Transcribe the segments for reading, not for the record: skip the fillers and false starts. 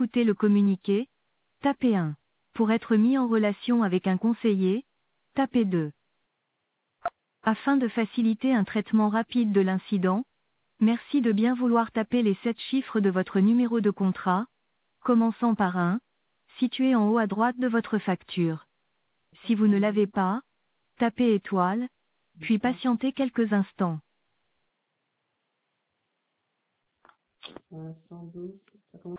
écouter le communiqué, tapez 1. Pour être mis en relation avec un conseiller, tapez 2. Afin de faciliter un traitement rapide de l'incident, merci de bien vouloir taper les 7 chiffres de votre numéro de contrat, commençant par 1, situé en haut à droite de votre facture. Si vous ne l'avez pas, tapez étoile, puis patientez quelques instants. 112, ça commence.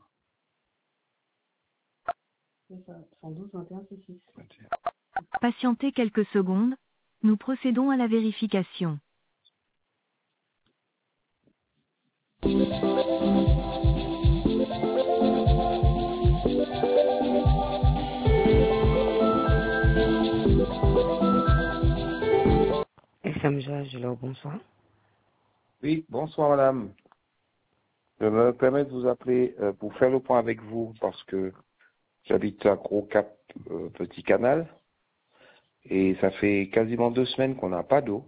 C'est ça, 112, 21, c'est 6. Patientez quelques secondes, nous procédons à la vérification. Bonsoir. Oui, bonsoir madame. Je me permets de vous appeler pour faire le point avec vous parce que j'habite à Gros Cap Petit Canal et ça fait quasiment 2 semaines qu'on n'a pas d'eau.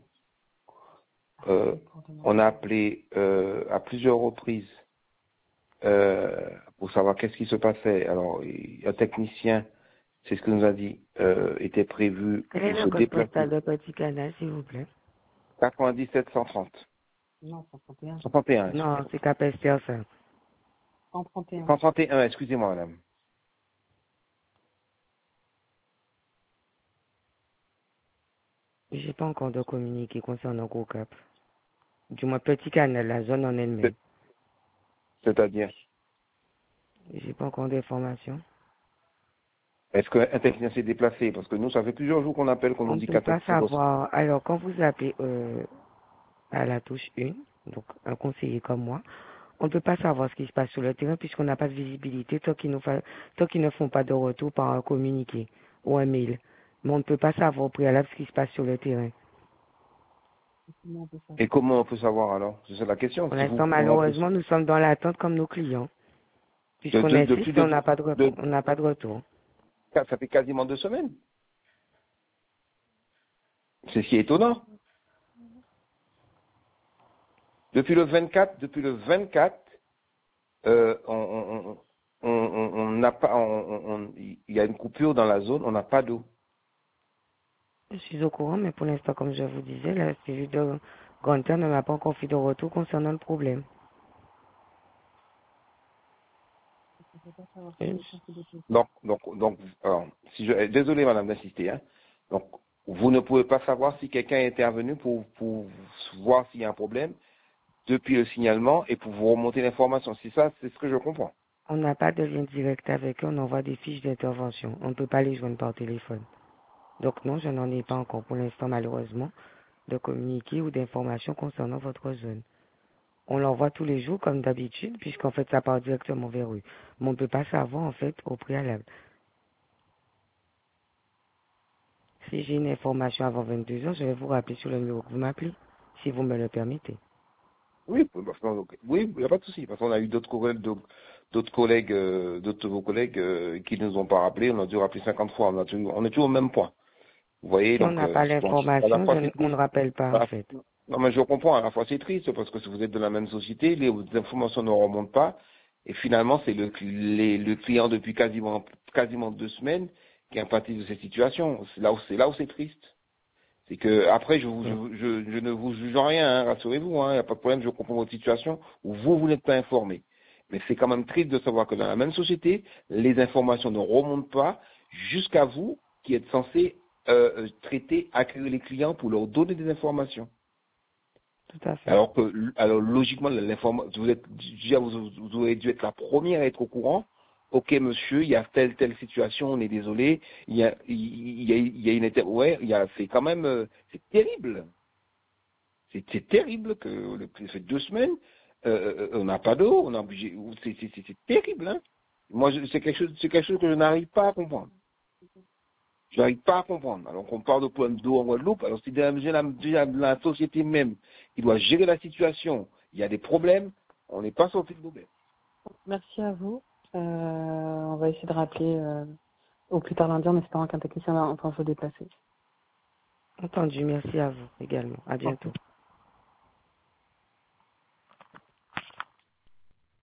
On a appelé à plusieurs reprises pour savoir qu'est-ce qui se passait. Alors, un technicien, c'est ce que nous a dit, était prévu Quel est pour le se code postal déplacer. de Petit Canal, s'il vous plaît? 97 130. Non, 131. 131, Non, c'est Capester, ça. 131. 131, excusez-moi madame. J'ai pas encore de communiqué concernant Gros Cap. Du moins, Petit Canal, la zone en elle-même. C'est-à-dire, J'ai pas encore d'informations. est-ce qu'un technicien s'est déplacé? Parce que nous, ça fait plusieurs jours qu'on appelle, qu'on On nous ne dit peut qu'un pas technicien doit... savoir. Alors, quand vous appelez à la touche 1, donc un conseiller comme moi, on ne peut pas savoir ce qui se passe sur le terrain puisqu'on n'a pas de visibilité tant qu'ils ne font pas de retour par un communiqué ou un mail. Mais on ne peut pas savoir au préalable ce qui se passe sur le terrain. Et comment on peut savoir alors? C'est ça la question. Pour Si vous, l'instant, malheureusement, nous sommes dans l'attente comme nos clients. Puisqu'on depuis insiste, on n'a pas de on n'a pas de retour. ça fait quasiment 2 semaines. C'est ce qui est étonnant. Depuis le 24, on n'a pas, il y a une coupure dans la zone, on n'a pas d'eau. Je suis au courant, mais pour l'instant, comme je vous disais, la cellule de Granta ne m'a pas encore fait de retour concernant le problème. Donc, alors, désolé madame d'insister, hein. Donc, vous ne pouvez pas savoir si quelqu'un est intervenu pour voir s'il y a un problème depuis le signalement et pour vous remonter l'information. Si ça, c'est ce que je comprends. On n'a pas de lien direct avec eux, on envoie des fiches d'intervention. On ne peut pas les joindre par téléphone. Donc non, je n'en ai pas encore pour l'instant, malheureusement, de communiquer ou d'informations concernant votre zone. On l'envoie tous les jours comme d'habitude, puisqu'en fait, ça part directement vers eux. Mais on ne peut pas savoir, en fait, au préalable. Si j'ai une information avant 22 heures, je vais vous rappeler sur le numéro que vous m'appelez, si vous me le permettez. Oui, oui, il n'y a pas de souci, parce qu'on a eu d'autres collègues, d'autres de vos collègues qui ne nous ont pas rappelé, on a dû rappeler 50 fois, on est toujours au même point. Vous voyez, Si on donc, n'a pas à la l'information, fois c'est on ne triste. rappelle pas, en fait. Non, mais je comprends, à la fois c'est triste, parce que si vous êtes de la même société, les informations ne remontent pas, et finalement, c'est le client depuis quasiment 2 semaines qui est impacté de cette situation. C'est là où c'est triste. C'est que après, je ne vous juge en rien, hein, rassurez-vous, hein, il n'y a pas de problème, je comprends votre situation où vous n'êtes pas informé. Mais c'est quand même triste de savoir que dans la même société, les informations ne remontent pas jusqu'à vous qui êtes censé traiter, accueillir les clients pour leur donner des informations. Tout à fait. Alors logiquement, l'information, vous aurez dû être la première à être au courant. Ok, monsieur, il y a telle situation, on est désolé. Il y a une c'est quand même, c'est terrible. C'est terrible que ça fait 2 semaines, on n'a pas d'eau, on a obligé, c'est terrible, hein. Moi, c'est quelque chose que je n'arrive pas à comprendre. Je n'arrive pas à comprendre. Alors qu'on parle de problème d'eau en Guadeloupe, alors si déjà la société même qui doit gérer la situation, il y a des problèmes, on n'est pas sorti de l'auberge. Merci à vous. On va essayer de rappeler au plus tard lundi en espérant qu'un technicien va enfin se déplacer. Entendu, merci à vous également. À bientôt.